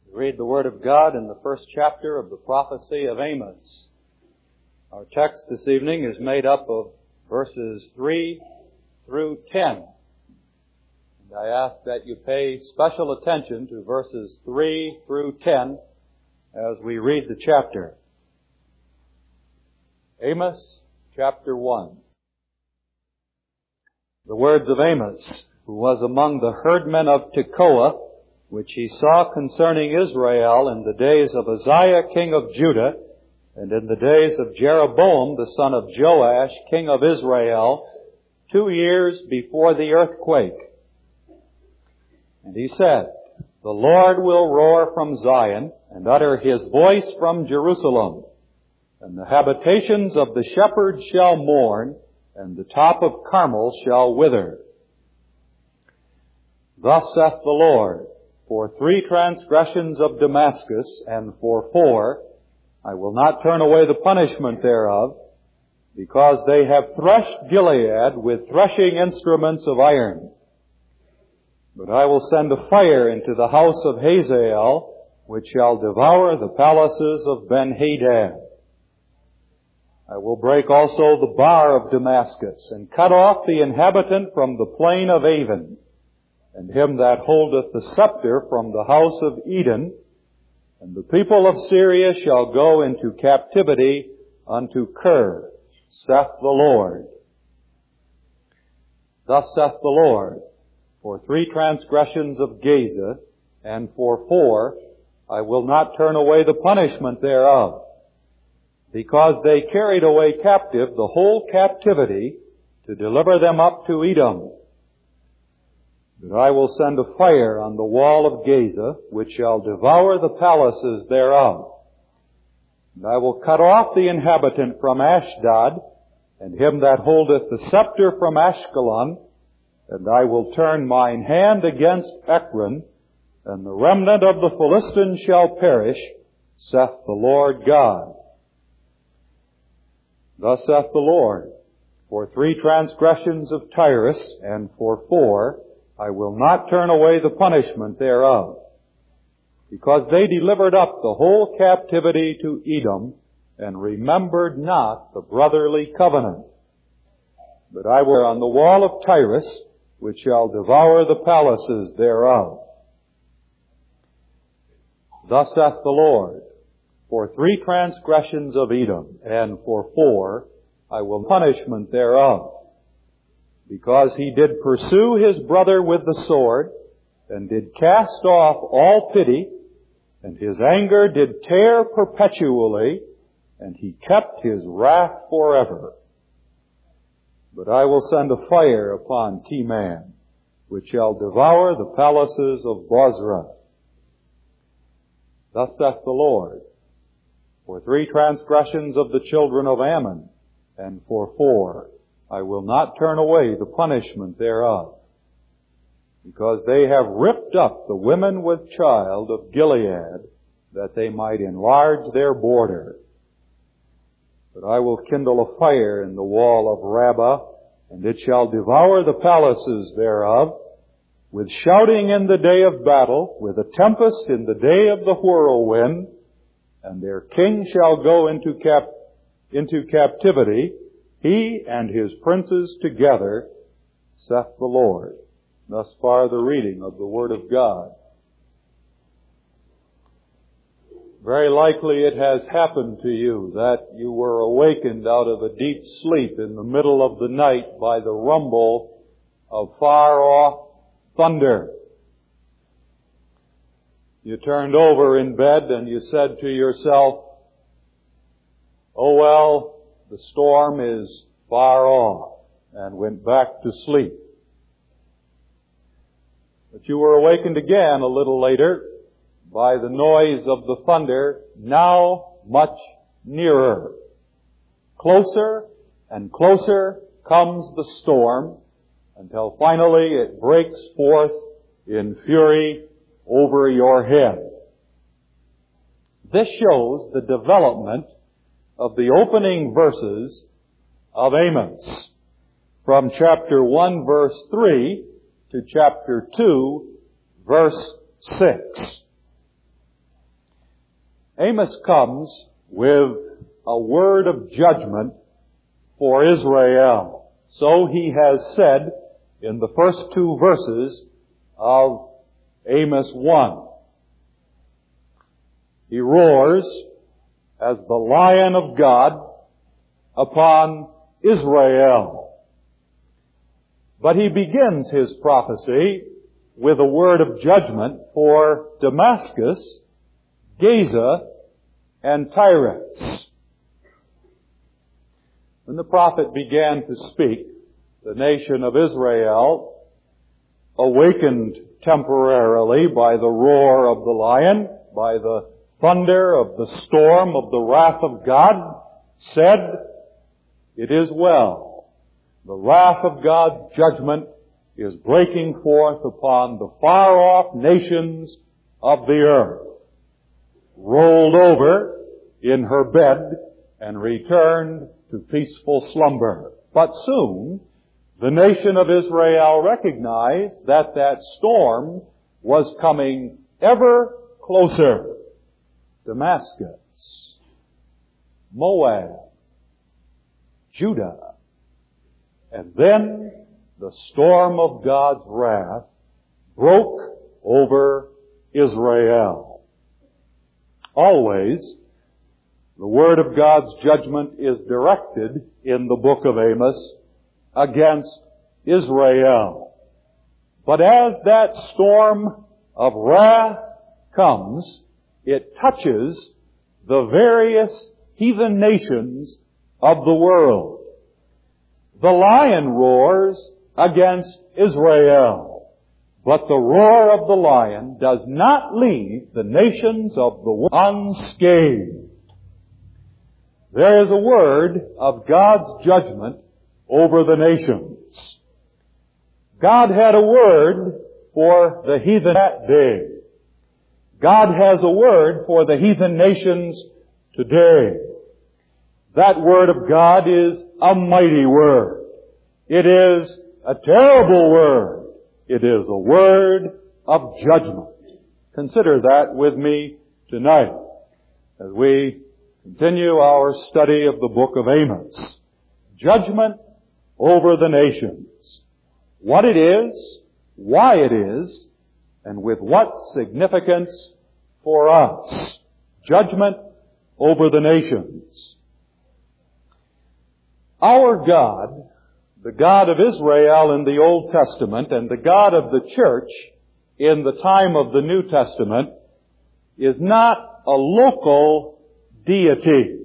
We read the Word of God in the first chapter of the prophecy of Amos. Our text this evening is made up of verses 3 through 10. And I ask that you pay special attention to verses 3 through 10 as we read the chapter. Amos chapter 1. The words of Amos, who was among the herdmen of Tekoa, which he saw concerning Israel in the days of Uzziah king of Judah, and in the days of Jeroboam the son of Joash king of Israel, 2 years before the earthquake. And he said, The Lord will roar from Zion, and utter His voice from Jerusalem, and the habitations of the shepherds shall mourn, and the top of Carmel shall wither. Thus saith the Lord, For 3 transgressions of Damascus, and for 4, I will not turn away the punishment thereof, because they have threshed Gilead with threshing instruments of iron. But I will send a fire into the house of Hazael, which shall devour the palaces of Ben-Hadad. I will break also the bar of Damascus, and cut off the inhabitant from the plain of Aven, and him that holdeth the scepter from the house of Eden, and the people of Syria shall go into captivity unto Kir, saith the Lord. Thus saith the Lord, For 3 transgressions of Gaza, and for 4, I will not turn away the punishment thereof, because they carried away captive the whole captivity to deliver them up to Edom. But I will send a fire on the wall of Gaza, which shall devour the palaces thereof. And I will cut off the inhabitant from Ashdod, and him that holdeth the scepter from Ashkelon, and I will turn mine hand against Ekron, and the remnant of the Philistines shall perish, saith the Lord God. Thus saith the Lord, For 3 transgressions of Tyrus, and for 4, I will not turn away the punishment thereof, because they delivered up the whole captivity to Edom, and remembered not the brotherly covenant. But I will on the wall of Tyrus, which shall devour the palaces thereof. Thus saith the Lord, For 3 transgressions of Edom, and for 4, I will punishment thereof, because he did pursue his brother with the sword, and did cast off all pity, and his anger did tear perpetually, and he kept his wrath forever. But I will send a fire upon Teman, which shall devour the palaces of Bozrah. Thus saith the Lord, For 3 transgressions of the children of Ammon, and for 4, I will not turn away the punishment thereof, because they have ripped up the women with child of Gilead, that they might enlarge their border. But I will kindle a fire in the wall of Rabbah, and it shall devour the palaces thereof, with shouting in the day of battle, with a tempest in the day of the whirlwind, and their king shall go into captivity, he and his princes together, saith the Lord. Thus far the reading of the Word of God. Very likely it has happened to you that you were awakened out of a deep sleep in the middle of the night by the rumble of far-off thunder. You turned over in bed and you said to yourself, Oh well, the storm is far off, and went back to sleep. But you were awakened again a little later by the noise of the thunder, now much nearer. Closer and closer comes the storm, until finally it breaks forth in fury over your head. This shows the development of the opening verses of Amos, from chapter 1 verse 3 to chapter 2 verse 6. Amos comes with a word of judgment for Israel. So he has said in the first two verses of Amos 1. He roars as the Lion of God upon Israel. But he begins his prophecy with a word of judgment for Damascus, Gaza, and Tyre. When the prophet began to speak, the nation of Israel, awakened temporarily by the roar of the lion, by the thunder of the storm of the wrath of God, said, "It is well. The wrath of God's judgment is breaking forth upon the far-off nations of the earth." Rolled over in her bed and returned to peaceful slumber. But soon, the nation of Israel recognized that that storm was coming ever closer. Damascus, Moab, Judah, and then the storm of God's wrath broke over Israel. Always, the word of God's judgment is directed in the book of Amos against Israel. But as that storm of wrath comes, it touches the various heathen nations of the world. The lion roars against Israel, but the roar of the lion does not leave the nations of the world unscathed. There is a word of God's judgment over the nations. God had a word for the heathen that day. God has a word for the heathen nations today. That word of God is a mighty word. It is a terrible word. It is a word of judgment. Consider that with me tonight as we continue our study of the book of Amos. Judgment over the nations. What it is, why it is, and with what significance for us. Judgment over the nations. Our God, the God of Israel in the Old Testament and the God of the church in the time of the New Testament, is not a local deity.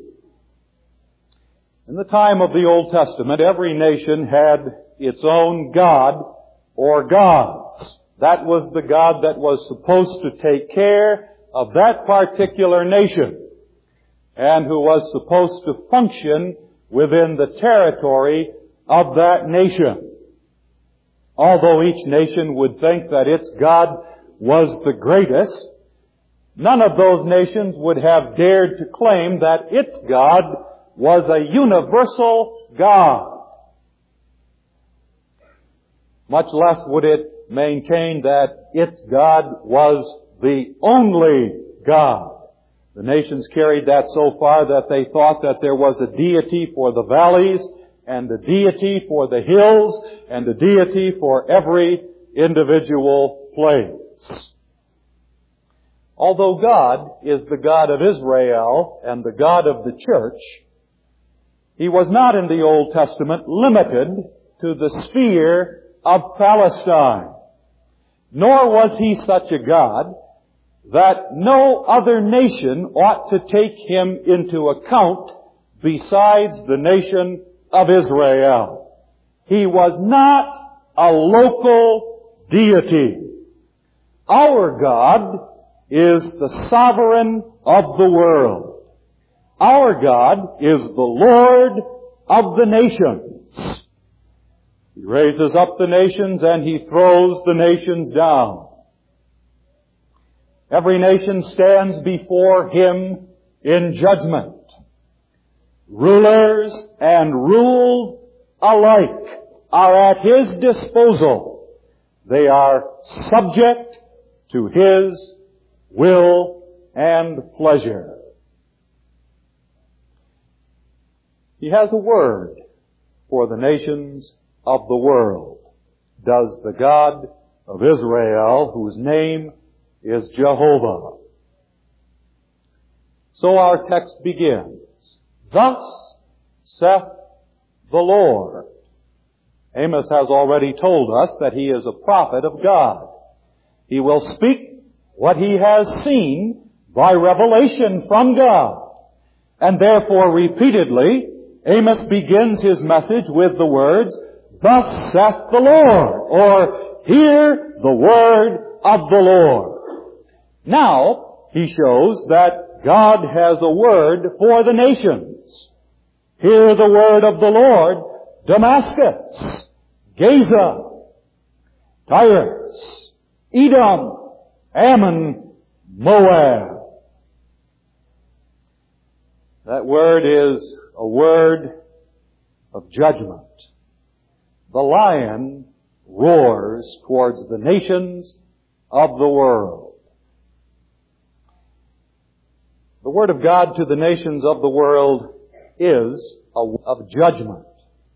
In the time of the Old Testament, every nation had its own God or gods. That was the God that was supposed to take care of that particular nation and who was supposed to function within the territory of that nation. Although each nation would think that its God was the greatest, none of those nations would have dared to claim that its God was a universal God. Much less would it maintain that its God was the only God. The nations carried that so far that they thought that there was a deity for the valleys, and a deity for the hills, and a deity for every individual place. Although God is the God of Israel and the God of the church, He was not in the Old Testament limited to the sphere of Palestine. Nor was He such a God that no other nation ought to take Him into account besides the nation of Israel. He was not a local deity. Our God is the sovereign of the world. Our God is the Lord of the nations. He raises up the nations and He throws the nations down. Every nation stands before Him in judgment. Rulers and ruled alike are at His disposal. They are subject to His will and pleasure. He has a word for the nations of the world. Does the God of Israel, whose name is Jehovah. So our text begins. Thus saith the Lord. Amos has already told us that he is a prophet of God. He will speak what he has seen by revelation from God. And therefore, repeatedly, Amos begins his message with the words, Thus saith the Lord, or Hear the word of the Lord. Now, he shows that God has a word for the nations. Hear the word of the Lord, Damascus, Gaza, Tyrus, Edom, Ammon, Moab. That word is a word of judgment. The lion roars towards the nations of the world. The word of God to the nations of the world is of judgment.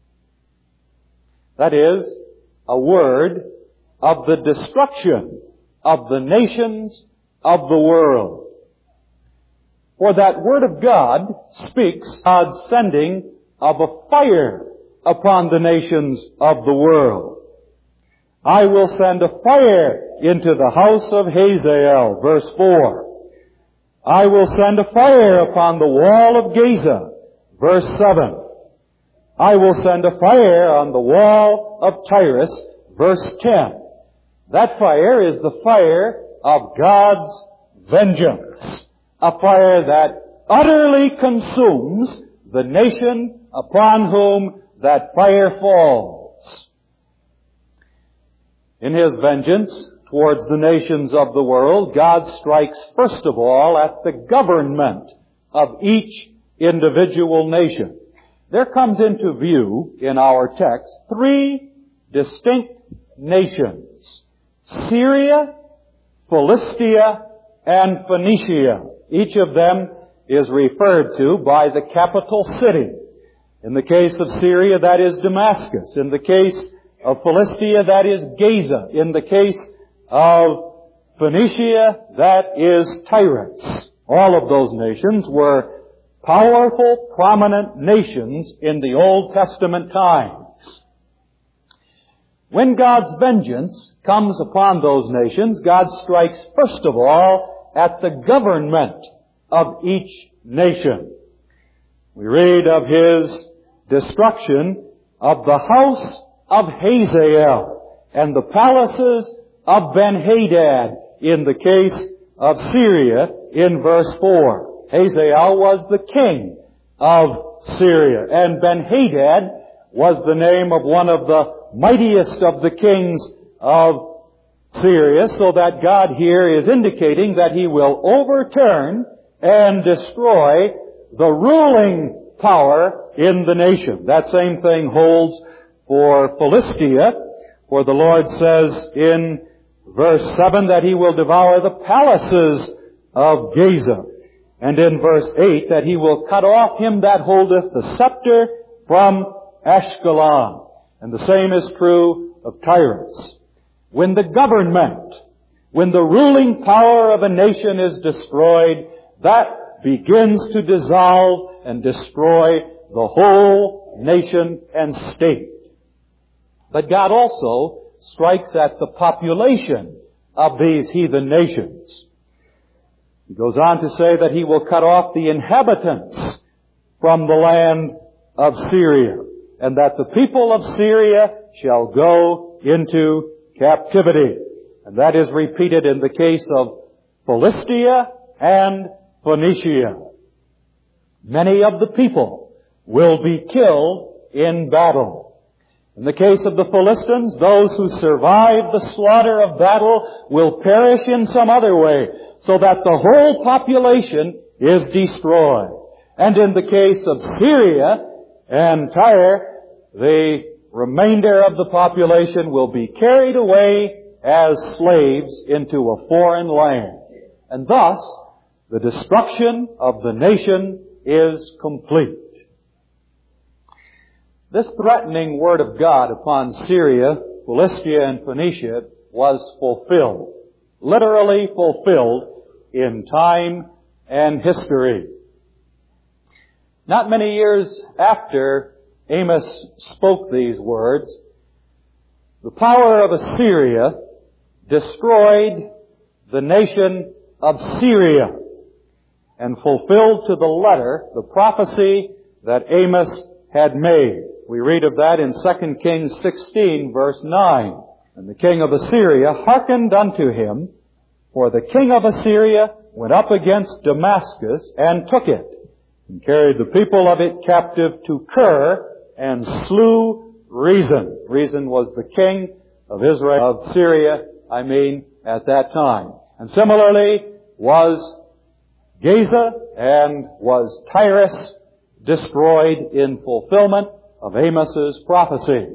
That is, a word of the destruction of the nations of the world. For that word of God speaks God's sending of a fire upon the nations of the world. I will send a fire into the house of Hazael, verse 4. I will send a fire upon the wall of Gaza, verse 7. I will send a fire on the wall of Tyrus, verse 10. That fire is the fire of God's vengeance. A fire that utterly consumes the nation upon whom that fire falls. In His vengeance towards the nations of the world, God strikes first of all at the government of each individual nation. There comes into view in our text three distinct nations: Syria, Philistia, and Phoenicia. Each of them is referred to by the capital city. In the case of Syria, that is Damascus. In the case of Philistia, that is Gaza. In the case of Phoenicia, that is Tyrus. All of those nations were powerful, prominent nations in the Old Testament times. When God's vengeance comes upon those nations, God strikes first of all at the government of each nation. We read of His destruction of the house of Hazael and the palaces of Ben-Hadad in the case of Syria in verse 4. Hazael was the king of Syria, and Ben-Hadad was the name of one of the mightiest of the kings of Syria, so that God here is indicating that He will overturn and destroy the ruling power in the nation. That same thing holds for Philistia, for the Lord says in verse 7 that He will devour the palaces of Gaza, and in verse 8 that He will cut off him that holdeth the scepter from Ashkelon. And the same is true of Tyrus. When the government, when the ruling power of a nation is destroyed, that begins to dissolve and destroy the whole nation and state. But God also strikes at the population of these heathen nations. He goes on to say that He will cut off the inhabitants from the land of Syria, and that the people of Syria shall go into captivity. And that is repeated in the case of Philistia and Phoenicia. Many of the people will be killed in battle. In the case of the Philistines, those who survive the slaughter of battle will perish in some other way, so that the whole population is destroyed. And in the case of Syria and Tyre, the remainder of the population will be carried away as slaves into a foreign land. And thus, the destruction of the nation is complete. This threatening word of God upon Syria, Philistia, and Phoenicia was fulfilled, literally fulfilled in time and history. Not many years after Amos spoke these words, the power of Assyria destroyed the nation of Syria and fulfilled to the letter the prophecy that Amos had made. We read of that in 2 Kings 16, verse 9. And the king of Assyria hearkened unto him, for the king of Assyria went up against Damascus and took it, and carried the people of it captive to Kir, and slew Rezin. Rezin was the king of Israel, of Syria, at that time. And similarly was Gaza and was Tyrus destroyed in fulfillment of Amos's prophecy.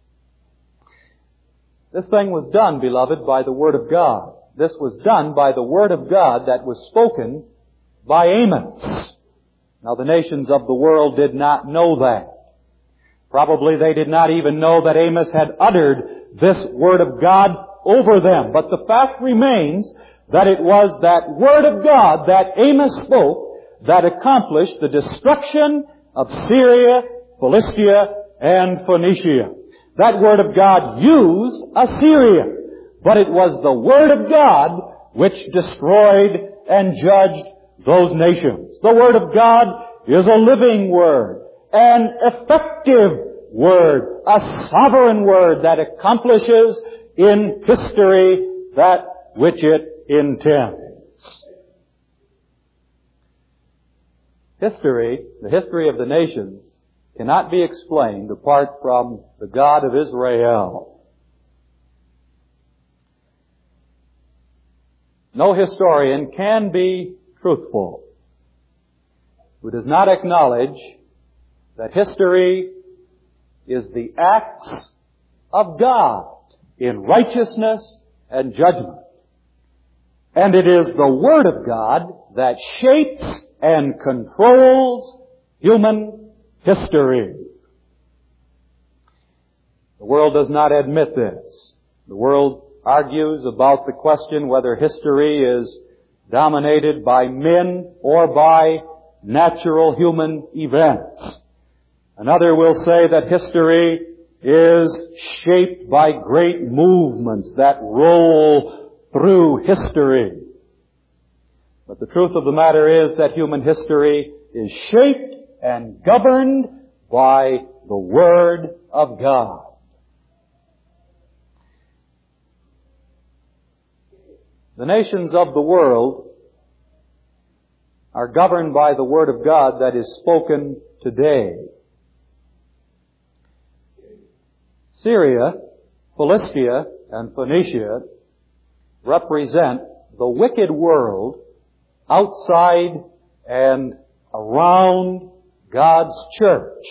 This thing was done, beloved, by the Word of God. This was done by the Word of God that was spoken by Amos. Now, the nations of the world did not know that. Probably they did not even know that Amos had uttered this Word of God over them. But the fact remains that it was that Word of God that Amos spoke that accomplished the destruction of Syria, Philistia, and Phoenicia. That Word of God used Assyria, but it was the Word of God which destroyed and judged those nations. The Word of God is a living Word, an effective Word, a sovereign Word that accomplishes in history that which it intends. History, the history of the nations, cannot be explained apart from the God of Israel. No historian can be truthful who does not acknowledge that history is the acts of God in righteousness and judgment. And it is the Word of God that shapes and controls human history. The world does not admit this. The world argues about the question whether history is dominated by men or by natural human events. Another will say that history is shaped by great movements that roll through history. But the truth of the matter is that human history is shaped and governed by the Word of God. The nations of the world are governed by the Word of God that is spoken today. Syria, Philistia, and Phoenicia represent the wicked world outside and around God's church.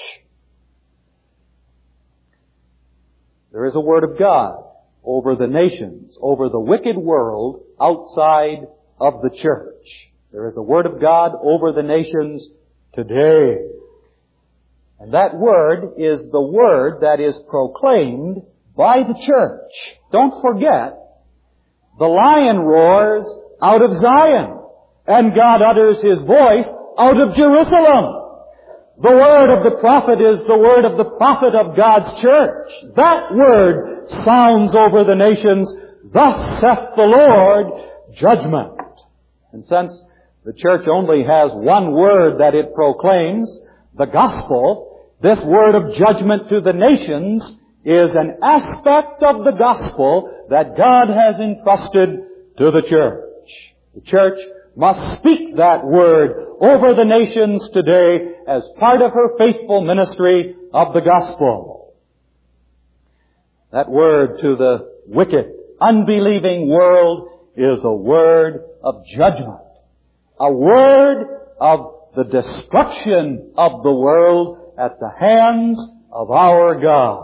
There is a Word of God over the nations, over the wicked world outside of the church. There is a Word of God over the nations today. And that Word is the Word that is proclaimed by the church. Don't forget, the lion roars out of Zion, and God utters His voice out of Jerusalem. The word of the prophet is the word of the prophet of God's church. That word sounds over the nations, "Thus saith the Lord," judgment. And since the church only has one word that it proclaims, the gospel, this word of judgment to the nations is an aspect of the gospel that God has entrusted to the church. The church must speak that word over the nations today as part of her faithful ministry of the gospel. That word to the wicked, unbelieving world is a word of judgment. A word of the destruction of the world at the hands of our God.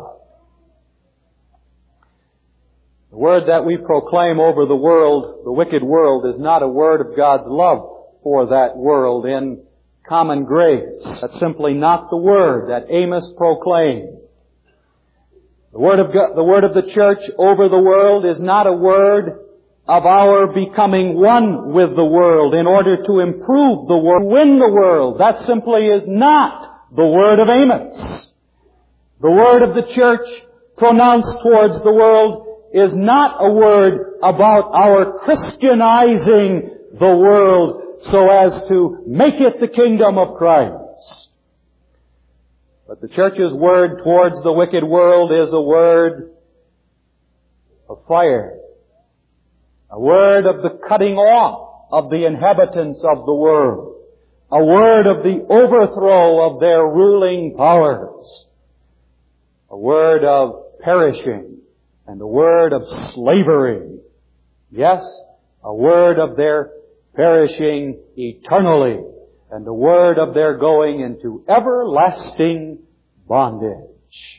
The word that we proclaim over the world, the wicked world, is not a word of God's love for that world in common grace. That's simply not the word that Amos proclaimed. The word of God, the word of the church over the world is not a word of our becoming one with the world in order to improve the world, win the world. That simply is not the word of Amos. The word of the church pronounced towards the world is not a word about our Christianizing the world so as to make it the kingdom of Christ. But the church's word towards the wicked world is a word of fire. A word of the cutting off of the inhabitants of the world. A word of the overthrow of their ruling powers. A word of perishing and a word of slavery. Yes, a word of their perishing eternally and a word of their going into everlasting bondage.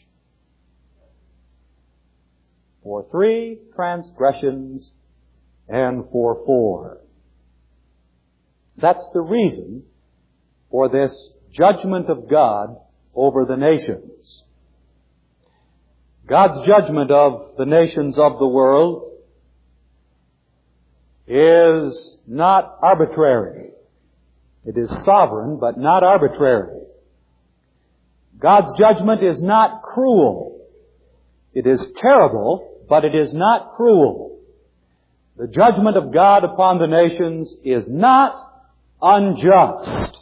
For 3 transgressions and for 4. That's the reason for this judgment of God over the nations. God's judgment of the nations of the world is not arbitrary. It is sovereign, but not arbitrary. God's judgment is not cruel. It is terrible, but it is not cruel. The judgment of God upon the nations is not unjust.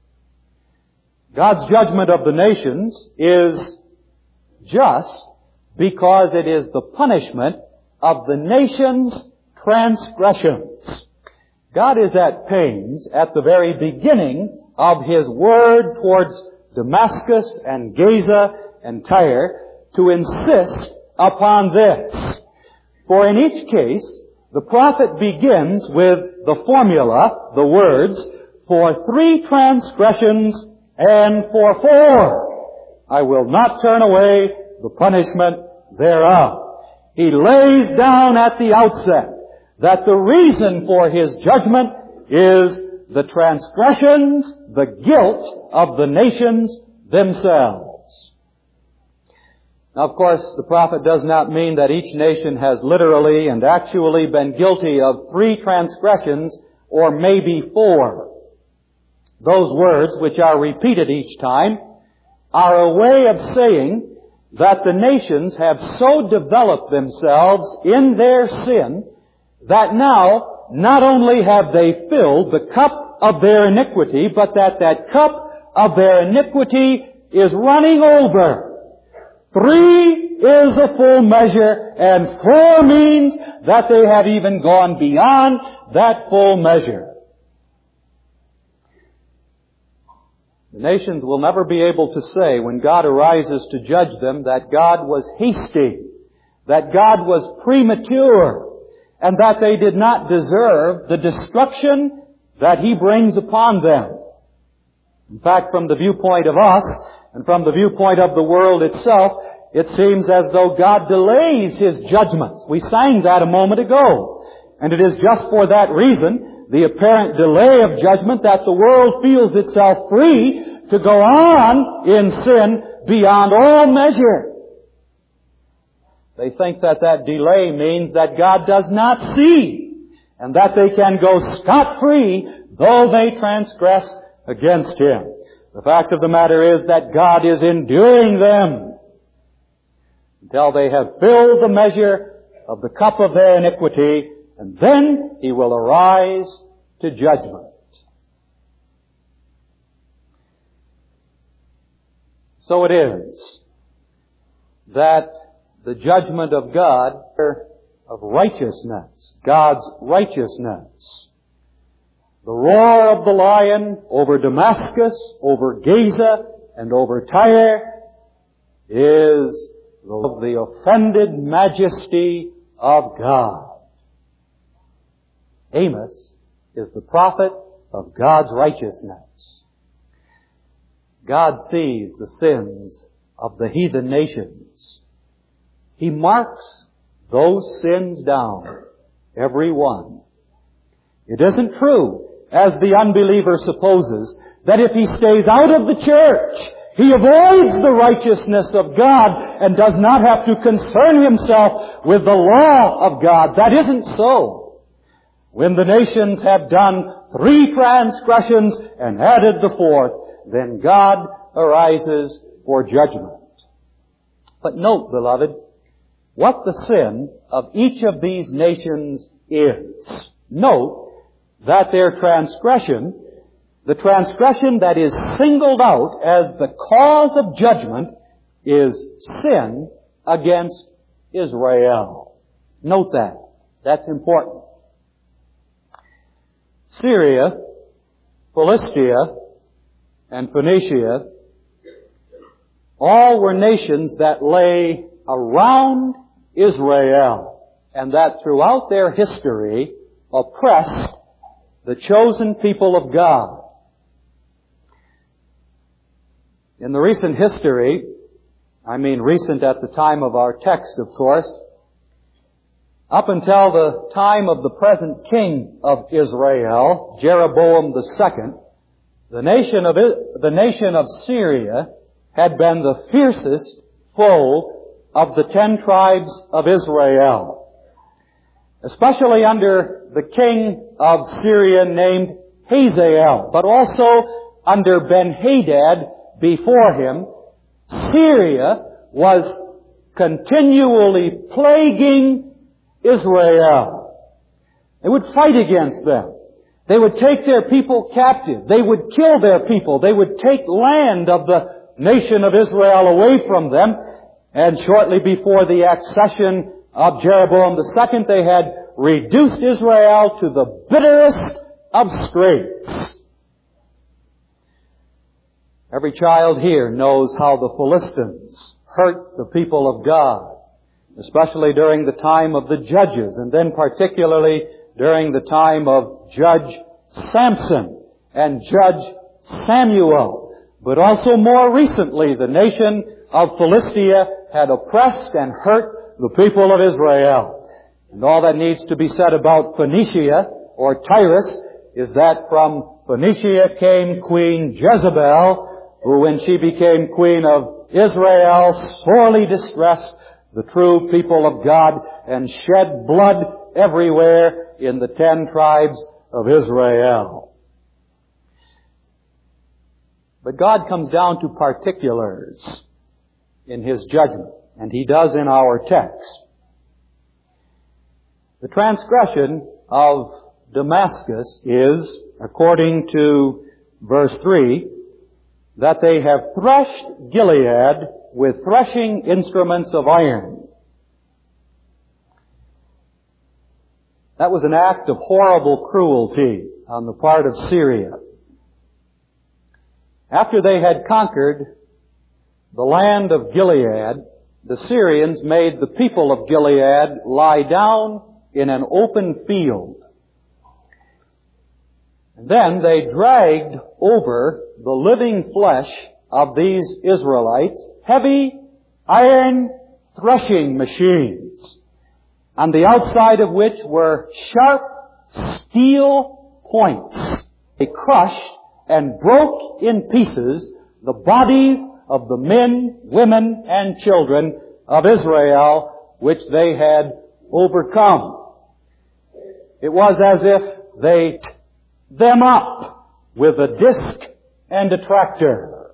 God's judgment of the nations is just because it is the punishment of the nation's transgressions. God is at pains at the very beginning of His word towards Damascus and Gaza and Tyre to insist upon this. For in each case, the prophet begins with the formula, the words, for 3 transgressions and for 4. I will not turn away the punishment thereof. He lays down at the outset that the reason for His judgment is the transgressions, the guilt of the nations themselves. Now, of course, the prophet does not mean that each nation has literally and actually been guilty of 3 transgressions or maybe 4. Those words, which are repeated each time, are a way of saying that the nations have so developed themselves in their sin that now not only have they filled the cup of their iniquity, but that cup of their iniquity is running over. 3 is a full measure, and 4 means that they have even gone beyond that full measure. The nations will never be able to say when God arises to judge them that God was hasty, that God was premature, and that they did not deserve the destruction that He brings upon them. In fact, from the viewpoint of us and from the viewpoint of the world itself, it seems as though God delays His judgments. We sang that a moment ago. And it is just for that reason, the apparent delay of judgment, that the world feels itself free to go on in sin beyond all measure. They think that delay means that God does not see, and that they can go scot-free though they transgress against Him. The fact of the matter is that God is enduring them until they have filled the measure of the cup of their iniquity, and then He will arise to judgment. So it is that the judgment of God, of righteousness, God's righteousness, the roar of the lion over Damascus, over Gaza, and over Tyre is the offended majesty of God. Amos is the prophet of God's righteousness. God sees the sins of the heathen nations. He marks those sins down, every one. It isn't true, as the unbeliever supposes, that if he stays out of the church, he avoids the righteousness of God and does not have to concern himself with the law of God. That isn't so. When the nations have done 3 transgressions and added the 4th, then God arises for judgment. But note, beloved, what the sin of each of these nations is. Note that their transgression, the transgression that is singled out as the cause of judgment, is sin against Israel. Note that. That's important. Syria, Philistia, and Phoenicia all were nations that lay around Israel, and that throughout their history oppressed the chosen people of God. In the recent history, I mean recent at the time of our text, of course, up until the time of the present king of Israel, Jeroboam II, the nation of Syria had been the fiercest foe of the 10 tribes of Israel, especially under the king of Syria named Hazael, but also under Ben-Hadad before him. Syria was continually plaguing Israel. They would fight against them. They would take their people captive. They would kill their people. They would take land of the nation of Israel away from them. And shortly before the accession of Jeroboam II, they had reduced Israel to the bitterest of straits. Every child here knows how the Philistines hurt the people of God, especially during the time of the judges, and then particularly during the time of Judge Samson and Judge Samuel. But also more recently, the nation of Philistia had oppressed and hurt the people of Israel. And all that needs to be said about Phoenicia, or Tyrus, is that from Phoenicia came Queen Jezebel, who when she became queen of Israel sorely distressed the true people of God and shed blood everywhere in the 10 tribes of Israel. But God comes down to particulars in His judgment, and He does in our text. The transgression of Damascus is, according to verse 3, that they have threshed Gilead with threshing instruments of iron. That was an act of horrible cruelty on the part of Syria. After they had conquered the land of Gilead, the Syrians made the people of Gilead lie down in an open field. And then they dragged over the living flesh of these Israelites heavy iron threshing machines, on the outside of which were sharp steel points. They crushed and broke in pieces the bodies of the men, women, and children of Israel, which they had overcome. It was as if they tied them up with a disc and a tractor.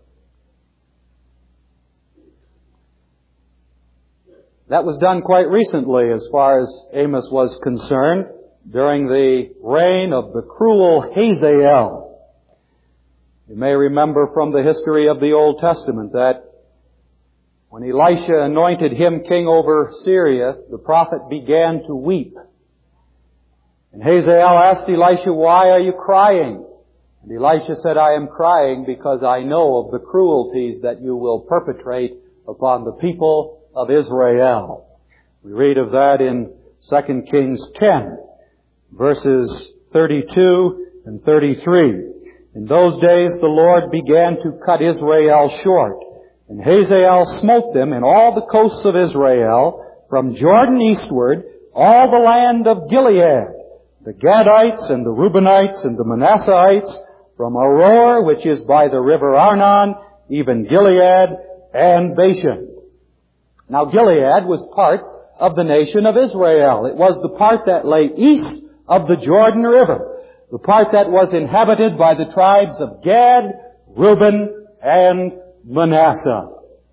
That was done quite recently as far as Amos was concerned, during the reign of the cruel Hazael. You may remember from the history of the Old Testament that when Elisha anointed him king over Syria, the prophet began to weep. And Hazael asked Elisha, "Why are you crying?" And Elisha said, "I am crying because I know of the cruelties that you will perpetrate upon the people of Israel." We read of that in 2 Kings 10, verses 32 and 33. In those days the Lord began to cut Israel short, and Hazael smote them in all the coasts of Israel, from Jordan eastward, all the land of Gilead, the Gadites and the Reubenites and the Manasseites, from Aroer, which is by the river Arnon, even Gilead and Bashan. Now Gilead was part of the nation of Israel. It was the part that lay east of the Jordan River, the part that was inhabited by the tribes of Gad, Reuben, and Manasseh.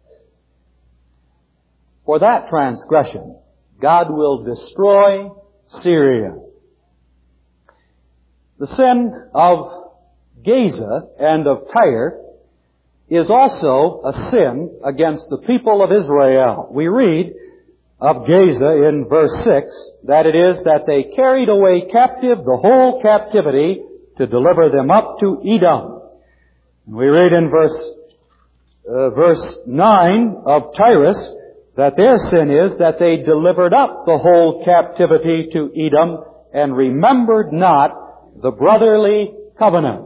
For that transgression, God will destroy Syria. The sin of Gaza and of Tyre is also a sin against the people of Israel. We read of Gaza in verse 6 that it is that they carried away captive the whole captivity to deliver them up to Edom. We read in verse 9 of Tyrus that their sin is that they delivered up the whole captivity to Edom and remembered not the brotherly covenant.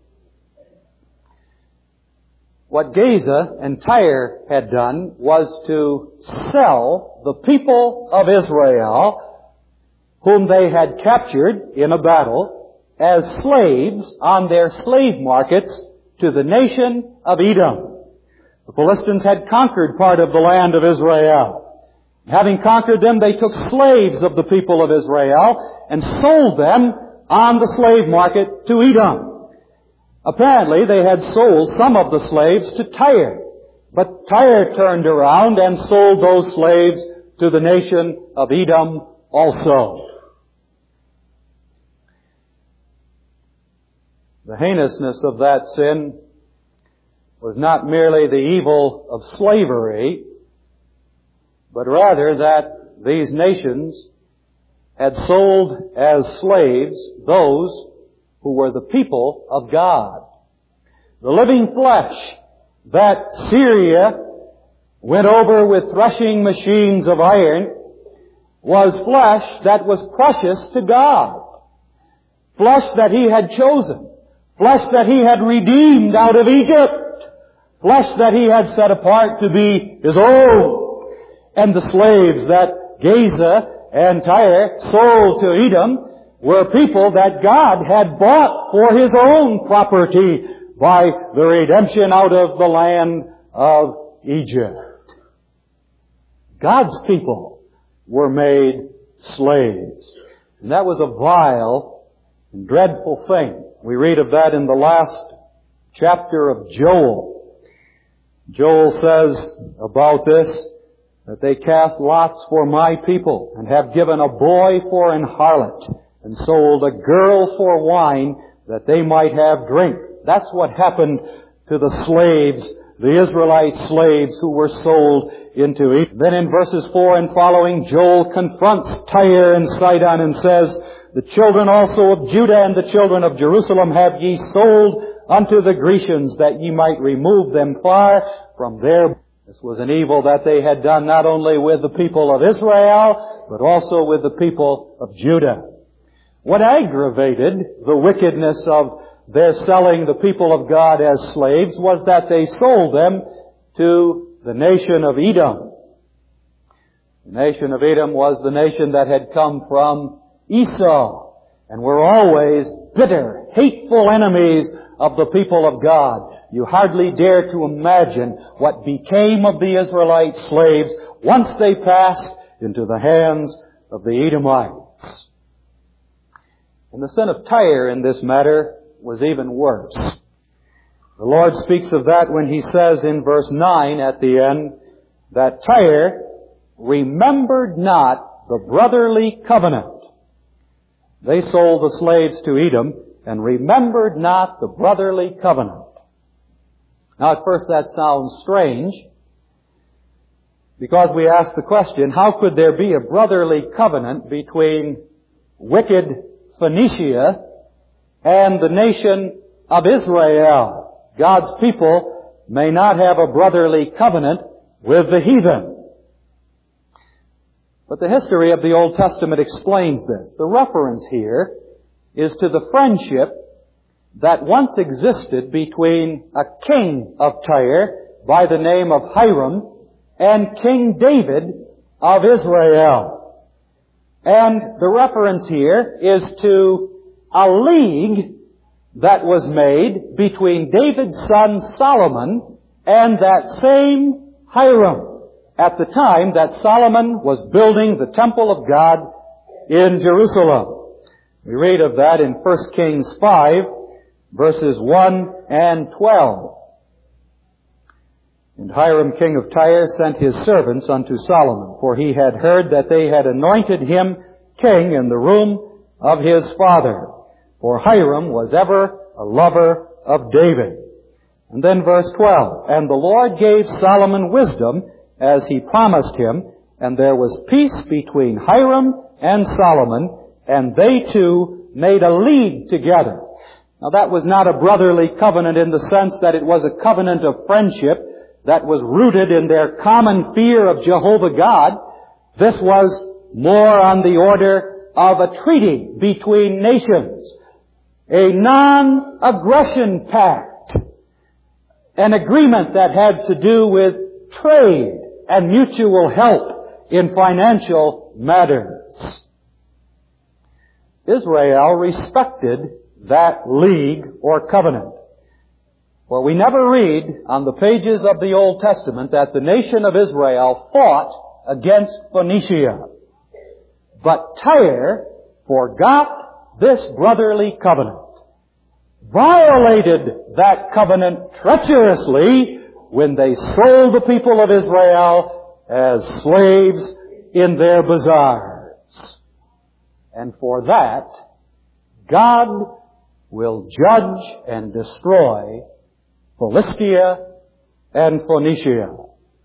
What Gaza and Tyre had done was to sell the people of Israel, whom they had captured in a battle, as slaves on their slave markets to the nation of Edom. The Philistines had conquered part of the land of Israel. Having conquered them, they took slaves of the people of Israel and sold them on the slave market to Edom. Apparently, they had sold some of the slaves to Tyre, but Tyre turned around and sold those slaves to the nation of Edom also. The heinousness of that sin was not merely the evil of slavery, but rather that these nations had sold as slaves those who were the people of God. The living flesh that Syria went over with threshing machines of iron was flesh that was precious to God. Flesh that He had chosen. Flesh that He had redeemed out of Egypt. Flesh that He had set apart to be His own. And the slaves that Gaza and Tyre sold to Edom were people that God had bought for His own property by the redemption out of the land of Egypt. God's people were made slaves. And that was a vile and dreadful thing. We read of that in the last chapter of Joel. Joel says about this that they cast lots for my people and have given a boy for an harlot and sold a girl for wine that they might have drink. That's what happened to the slaves, the Israelite slaves who were sold into Egypt. Then in verses 4 and following, Joel confronts Tyre and Sidon and says, the children also of Judah and the children of Jerusalem have ye sold unto the Grecians, that ye might remove them far from their... This was an evil that they had done not only with the people of Israel, but also with the people of Judah. What aggravated the wickedness of their selling the people of God as slaves was that they sold them to the nation of Edom. The nation of Edom was the nation that had come from Esau and were always bitter, hateful enemies of the people of God. You hardly dare to imagine what became of the Israelite slaves once they passed into the hands of the Edomites. And the sin of Tyre in this matter was even worse. The Lord speaks of that when He says in verse 9 at the end that Tyre remembered not the brotherly covenant. They sold the slaves to Edom and remembered not the brotherly covenant. Now at first that sounds strange because we ask the question, how could there be a brotherly covenant between wicked Phoenicia and the nation of Israel? God's people may not have a brotherly covenant with the heathen. But the history of the Old Testament explains this. The reference here is to the friendship that once existed between a king of Tyre by the name of Hiram and King David of Israel. And the reference here is to a league that was made between David's son Solomon and that same Hiram at the time that Solomon was building the temple of God in Jerusalem. We read of that in 1 Kings 5, verses 1 and 12. And Hiram king of Tyre sent his servants unto Solomon, for he had heard that they had anointed him king in the room of his father. For Hiram was ever a lover of David. And then verse 12. And the Lord gave Solomon wisdom as he promised him, and there was peace between Hiram and Solomon, and they two made a league together. Now that was not a brotherly covenant in the sense that it was a covenant of friendship that was rooted in their common fear of Jehovah God. This was more on the order of a treaty between nations, a non-aggression pact, an agreement that had to do with trade and mutual help in financial matters. Israel respected that league or covenant. For we never read on the pages of the Old Testament that the nation of Israel fought against Phoenicia. But Tyre forgot this brotherly covenant, violated that covenant treacherously when they sold the people of Israel as slaves in their bazaars. And for that, God will judge and destroy Philistia and Phoenicia.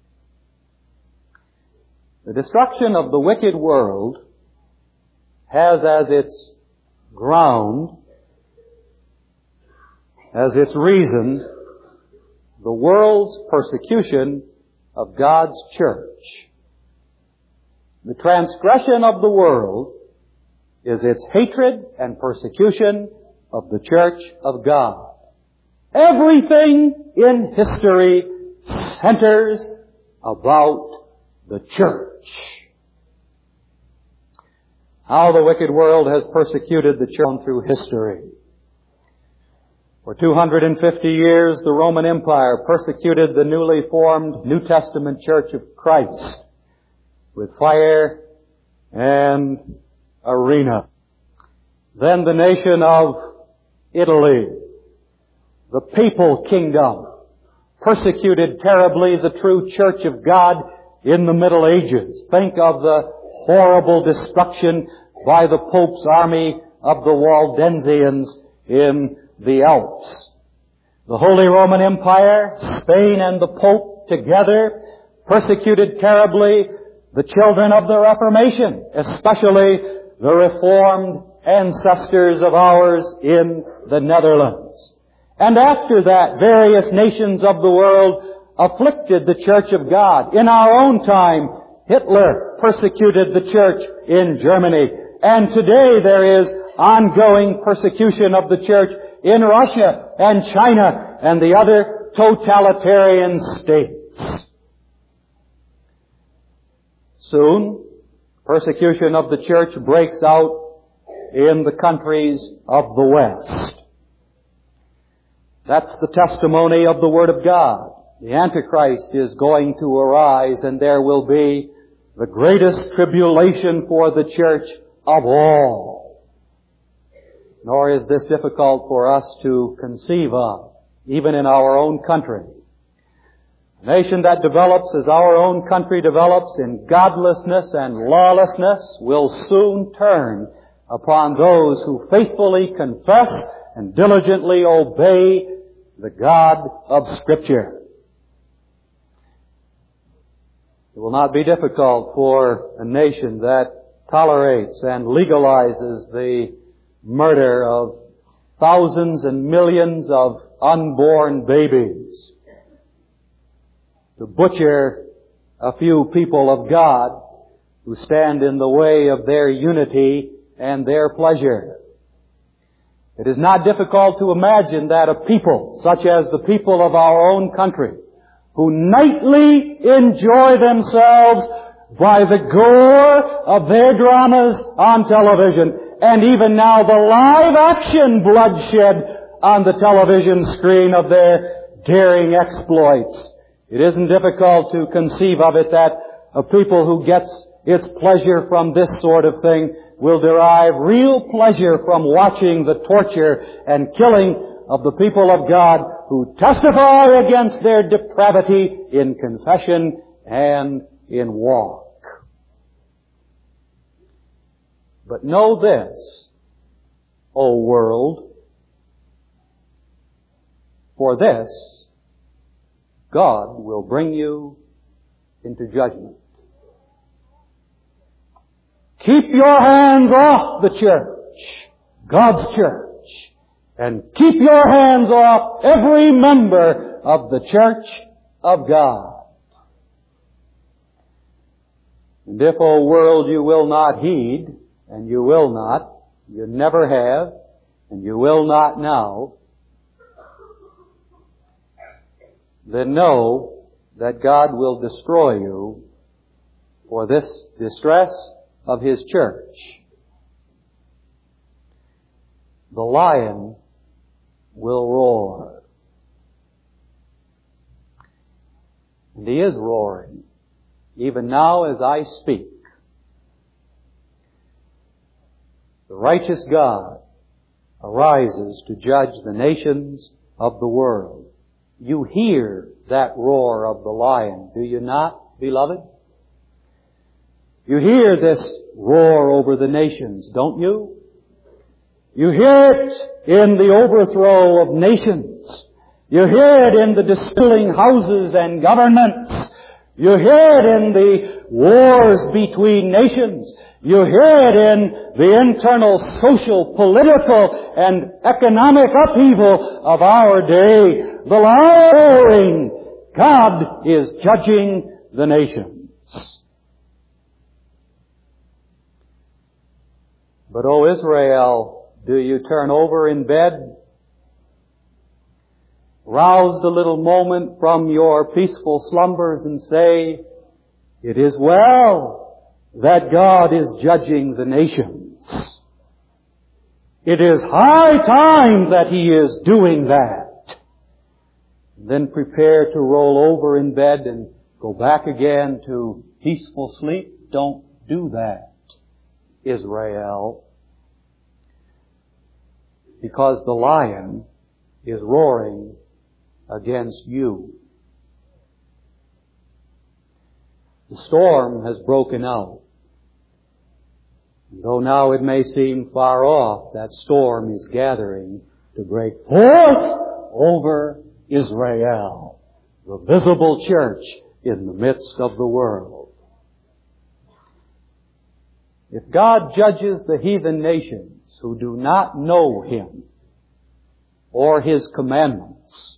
The destruction of the wicked world has as its ground, as its reason, the world's persecution of God's church. The transgression of the world is its hatred and persecution of the church of God. Everything in history centers about the church. How the wicked world has persecuted the church through history. For 250 years, the Roman Empire persecuted the newly formed New Testament Church of Christ with fire and arena. Then the nation of Italy, the papal kingdom, persecuted terribly the true church of God in the Middle Ages. Think of the horrible destruction by the Pope's army of the Waldensians in the Alps. The Holy Roman Empire, Spain and the Pope together, persecuted terribly the children of the Reformation, especially the Reformed ancestors of ours in the Netherlands. And after that, various nations of the world afflicted the church of God. In our own time, Hitler persecuted the church in Germany. And today there is ongoing persecution of the church in Russia and China and the other totalitarian states. Soon, persecution of the church breaks out in the countries of the West. That's the testimony of the Word of God. The Antichrist is going to arise, and there will be the greatest tribulation for the church of all. Nor is this difficult for us to conceive of, even in our own country. A nation that develops as our own country develops in godlessness and lawlessness will soon turn upon those who faithfully confess and diligently obey the God of Scripture. It will not be difficult for a nation that tolerates and legalizes the murder of thousands and millions of unborn babies to butcher a few people of God who stand in the way of their unity and their pleasure. It is not difficult to imagine that a people, such as the people of our own country, who nightly enjoy themselves by the gore of their dramas on television, and even now the live action bloodshed on the television screen of their daring exploits. It isn't difficult to conceive of it that a people who gets its pleasure from this sort of thing will derive real pleasure from watching the torture and killing of the people of God who testify against their depravity in confession and in walk. But know this, O world, for this God will bring you into judgment. Keep your hands off the church, God's church, and keep your hands off every member of the church of God. And if, O world, you will not heed, and you will not, you never have, and you will not now, then know that God will destroy you for this distress of His church. The lion will roar. And he is roaring, even now as I speak. The righteous God arises to judge the nations of the world. You hear that roar of the lion, do you not, beloved? You hear this roar over the nations, don't you? You hear it in the overthrow of nations. You hear it in the distilling houses and governments. You hear it in the wars between nations. You hear it in the internal social, political, and economic upheaval of our day. The lion roaring. God is judging the nations. But, O Israel, do you turn over in bed, roused a little moment from your peaceful slumbers and say, "It is well that God is judging the nations. It is high time that He is doing that." Then prepare to roll over in bed and go back again to peaceful sleep? Don't do that, Israel. Because the lion is roaring against you. The storm has broken out. Though now it may seem far off, that storm is gathering to break forth over Israel, the visible church in the midst of the world. If God judges the heathen nations who do not know Him or His commandments,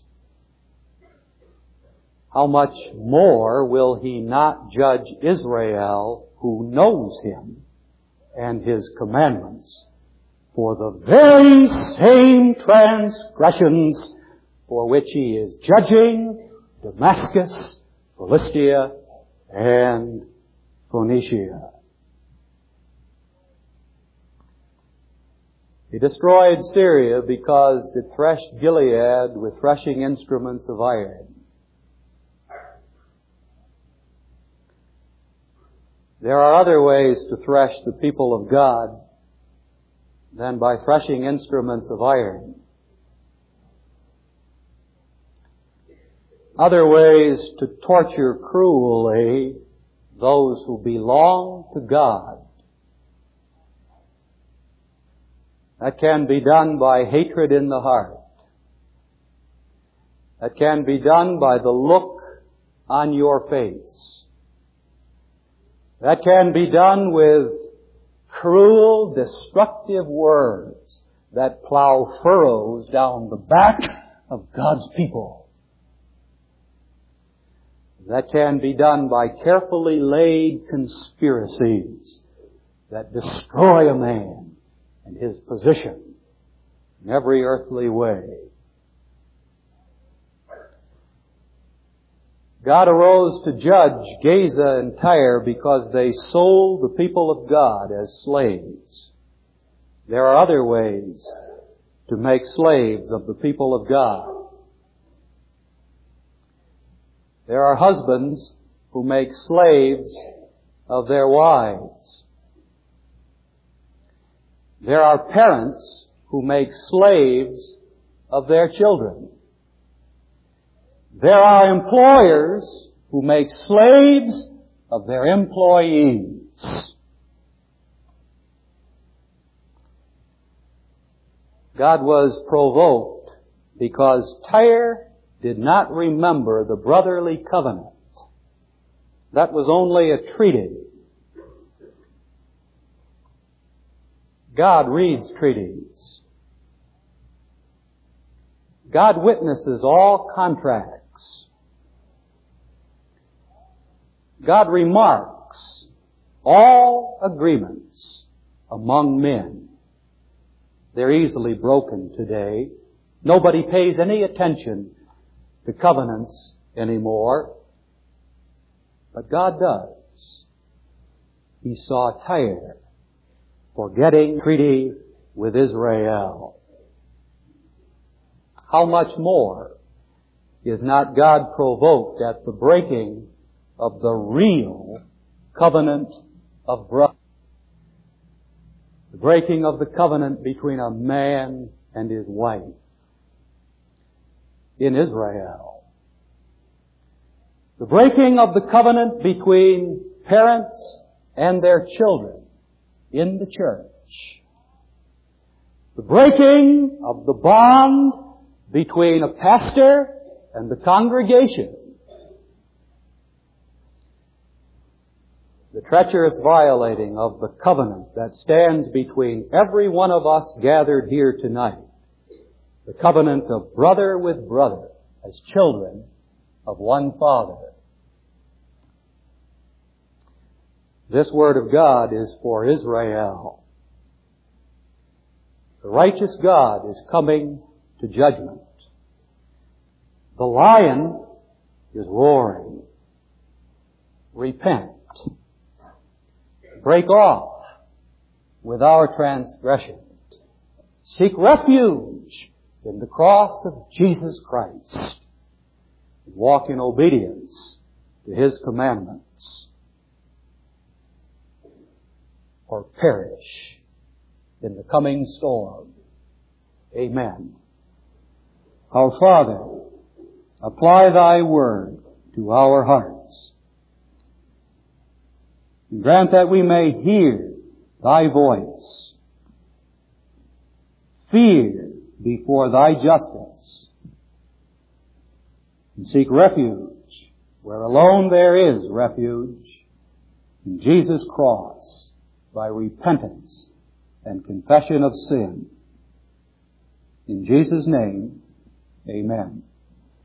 how much more will He not judge Israel who knows Him and His commandments for the very same transgressions for which He is judging Damascus, Philistia, and Phoenicia? He destroyed Syria because it threshed Gilead with threshing instruments of iron. There are other ways to thresh the people of God than by threshing instruments of iron. Other ways to torture cruelly those who belong to God. That can be done by hatred in the heart. That can be done by the look on your face. That can be done with cruel, destructive words that plow furrows down the back of God's people. That can be done by carefully laid conspiracies that destroy a man and his position in every earthly way. God arose to judge Gaza and Tyre because they sold the people of God as slaves. There are other ways to make slaves of the people of God. There are husbands who make slaves of their wives. There are parents who make slaves of their children. There are employers who make slaves of their employees. God was provoked because Tyre did not remember the brotherly covenant. That was only a treaty. God reads treaties. God witnesses all contracts. God remarks all agreements among men. They're easily broken today. Nobody pays any attention to covenants anymore. But God does. He saw Tyre forgetting treaty with Israel. How much more is not God provoked at the breaking of the real covenant of brotherhood? The breaking of the covenant between a man and his wife in Israel. The breaking of the covenant between parents and their children in the church. The breaking of the bond between a pastor and the congregation. The treacherous violating of the covenant that stands between every one of us gathered here tonight. The covenant of brother with brother as children of one Father. This Word of God is for Israel. The righteous God is coming to judgment. The lion is roaring. Repent. Break off with our transgression. Seek refuge in the cross of Jesus Christ. And walk in obedience to His commandments. Or perish in the coming storm. Amen. Our Father, apply Thy Word to our hearts. And grant that we may hear Thy voice. Fear before Thy justice. And seek refuge where alone there is refuge. In Jesus' cross. By repentance and confession of sin. In Jesus' name, amen.